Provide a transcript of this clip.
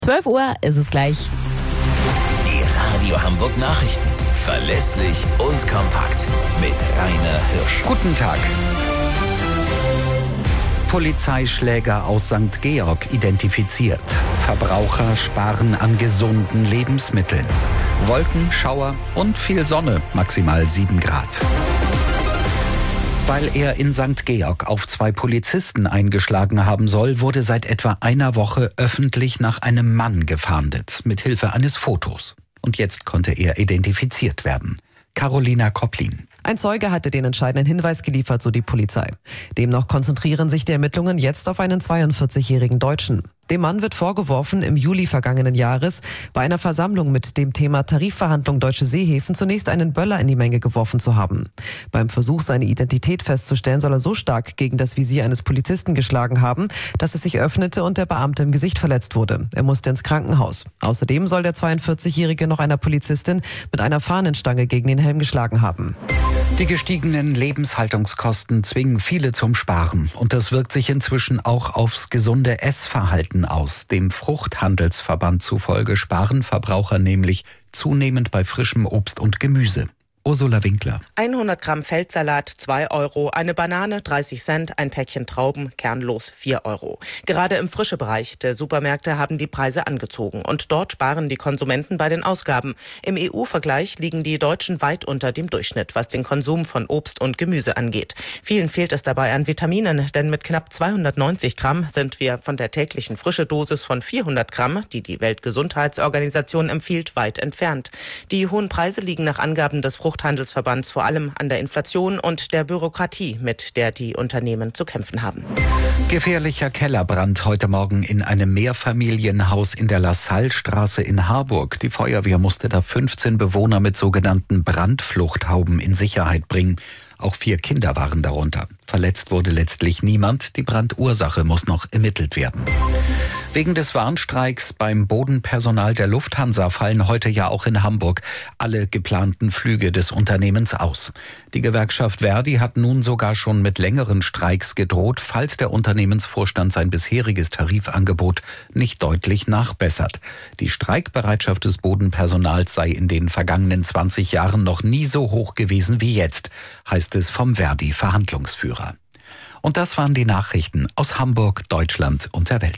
12 Uhr ist es gleich. Die Radio Hamburg Nachrichten. Verlässlich und kompakt. Mit Rainer Hirsch. Guten Tag. Polizeischläger aus St. Georg identifiziert. Verbraucher sparen an gesunden Lebensmitteln. Wolken, Schauer und viel Sonne, maximal 7 Grad. Weil er in St. Georg auf 2 Polizisten eingeschlagen haben soll, wurde seit etwa einer Woche öffentlich nach einem Mann gefahndet, mit Hilfe eines Fotos. Und jetzt konnte er identifiziert werden. Carolina Kopplin. Ein Zeuge hatte den entscheidenden Hinweis geliefert, so die Polizei. Demnach konzentrieren sich die Ermittlungen jetzt auf einen 42-jährigen Deutschen. Dem Mann wird vorgeworfen, im Juli vergangenen Jahres bei einer Versammlung mit dem Thema Tarifverhandlung Deutsche Seehäfen zunächst einen Böller in die Menge geworfen zu haben. Beim Versuch, seine Identität festzustellen, soll er so stark gegen das Visier eines Polizisten geschlagen haben, dass es sich öffnete und der Beamte im Gesicht verletzt wurde. Er musste ins Krankenhaus. Außerdem soll der 42-Jährige noch einer Polizistin mit einer Fahnenstange gegen den Helm geschlagen haben. Die gestiegenen Lebenshaltungskosten zwingen viele zum Sparen. Und das wirkt sich inzwischen auch aufs gesunde Essverhalten aus. Dem Fruchthandelsverband zufolge sparen Verbraucher nämlich zunehmend bei frischem Obst und Gemüse. Ursula Winkler. 100 Gramm Feldsalat 2 Euro, eine Banane 30 Cent, ein Päckchen Trauben kernlos 4 Euro. Gerade im Frischebereich der Supermärkte haben die Preise angezogen und dort sparen die Konsumenten bei den Ausgaben. Im EU-Vergleich liegen die Deutschen weit unter dem Durchschnitt, was den Konsum von Obst und Gemüse angeht. Vielen fehlt es dabei an Vitaminen, denn mit knapp 290 Gramm sind wir von der täglichen Frische-Dosis von 400 Gramm, die die Weltgesundheitsorganisation empfiehlt, weit entfernt. Die hohen Preise liegen nach Angaben des Fruchthandelsverbands vor allem an der Inflation und der Bürokratie, mit der die Unternehmen zu kämpfen haben. Gefährlicher Kellerbrand heute Morgen in einem Mehrfamilienhaus in der Lassallestraße in Harburg. Die Feuerwehr musste da 15 Bewohner mit sogenannten Brandfluchthauben in Sicherheit bringen. Auch 4 Kinder waren darunter. Verletzt wurde letztlich niemand. Die Brandursache muss noch ermittelt werden. Wegen des Warnstreiks beim Bodenpersonal der Lufthansa fallen heute ja auch in Hamburg alle geplanten Flüge des Unternehmens aus. Die Gewerkschaft Verdi hat nun sogar schon mit längeren Streiks gedroht, falls der Unternehmensvorstand sein bisheriges Tarifangebot nicht deutlich nachbessert. Die Streikbereitschaft des Bodenpersonals sei in den vergangenen 20 Jahren noch nie so hoch gewesen wie jetzt, heißt es vom Verdi-Verhandlungsführer. Und das waren die Nachrichten aus Hamburg, Deutschland und der Welt.